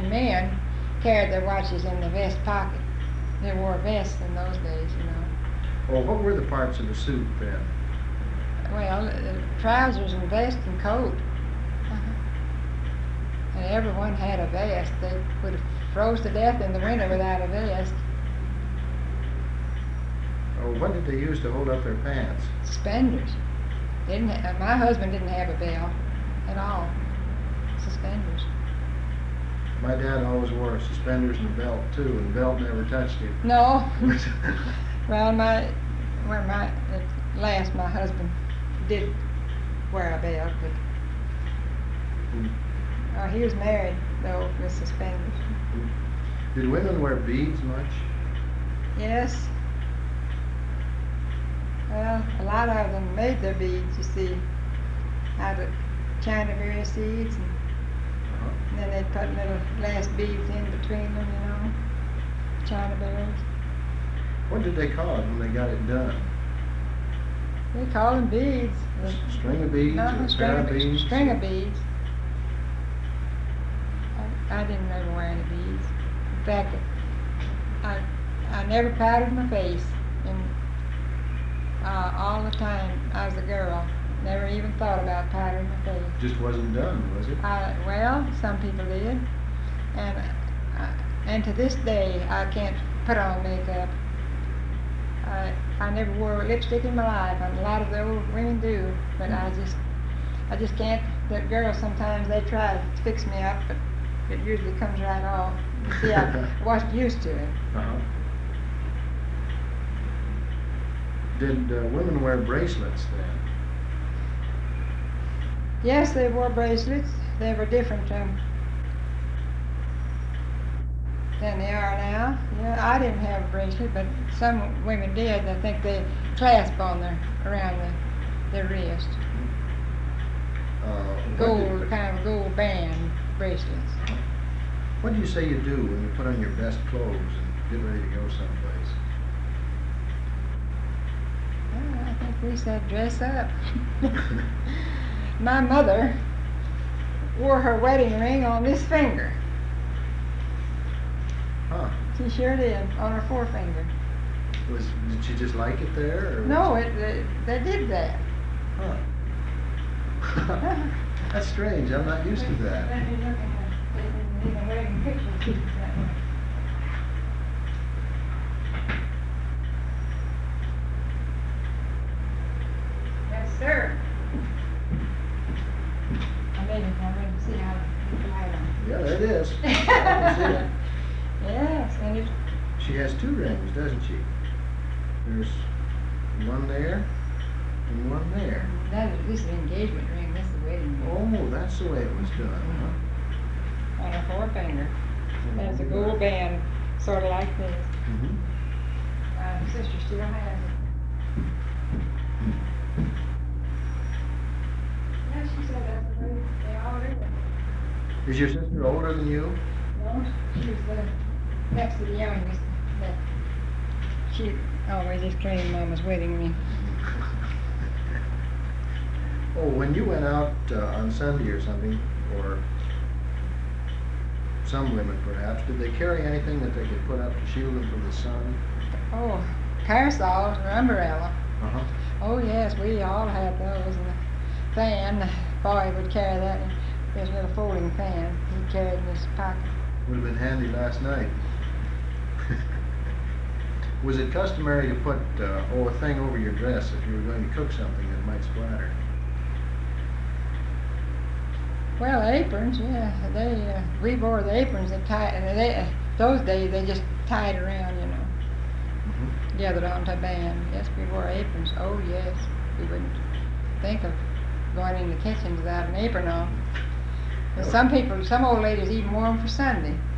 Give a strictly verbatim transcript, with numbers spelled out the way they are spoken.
and men carried their watches in the vest pocket. They wore vests in those days, you know. Well, what were the parts of the suit then? Well, uh, trousers and vest and coat. Uh-huh. And everyone had a vest. They would have froze to death in the winter without a vest. Oh, what did they use to hold up their pants? Suspenders. Didn't ha- my husband didn't have a belt at all. Suspenders. My dad always wore suspenders and a belt too, and the belt never touched him. No. Well, my, well, my, at last my husband did wear a belt, but Mm. oh, he was married though with suspenders. Did women wear beads much? Yes. Well, a lot of them made their beads, you see, out of China berry seeds, and, Uh-huh. and then they'd put little glass beads in between them, you know, China berries. What did they call it when they got it done? They call them beads. S- String of beads No, or string of, beads? string of beads. I, I didn't ever wear any beads. In fact, I I never powdered my face, and uh, all the time I was a girl, never even thought about powdering my face. Just wasn't done, was it? I, well, some people did, and I, and to this day I can't put on makeup. I I never wore lipstick in my life, and a lot of the old women do, but I just I just can't. The girls sometimes they try to fix me up, but it usually comes right off. You see, I wasn't used to it. Uh-huh. Did uh, women wear bracelets then? Yes, they wore bracelets. They were different um, than they are now. Yeah, I didn't have a bracelet, but some women did. I think they clasp on their around the, their wrist. Uh, what Gold, did- kind of gold band bracelets. What do you say you do when you put on your best clothes and get ready to go someplace? Well, I think we said dress up. My mother wore her wedding ring on this finger. Huh? She sure did, on her forefinger. Was did she just like it there? Or No, was it, it they did that. Huh. That's strange. I'm not used to that. Let me look at her. In the wedding picture, she was that way. Yes, sir. I made it, I'm ready to see how the light on. Yeah, there it is. I can see it. Yes, and it, She has two rings, doesn't she? There's one there and one there. that is, this is the engagement ring, this is the wedding ring. Oh, that's the way it was done, huh? On her forefinger. There's a gold band, sort of like this. Mhm. My sister still has it. Yeah, she said that's the way they all do it. Is your sister older than you? No, she was the next to the youngest, but she always just claimed Mama's wedding ring. Oh, when you went out uh, on Sunday or something, or some women perhaps, did they carry anything that they could put up to shield them from the sun? Oh, parasols or umbrella. Uh-huh. Oh yes, we all had those, and the fan, the boy would carry that, and there's a little folding fan he carried in his pocket. Would have been handy last night. Was it customary to put uh, oh, a thing over your dress if you were going to cook something that might splatter? Well, aprons, yeah, they, uh, we wore the aprons and tied, and they, uh, those days they just tied around, you know, Mm-hmm. gathered onto a band. Yes, we wore aprons. Oh yes, we wouldn't think of going in the kitchen without an apron on. But some people, some old ladies even wore them for Sunday.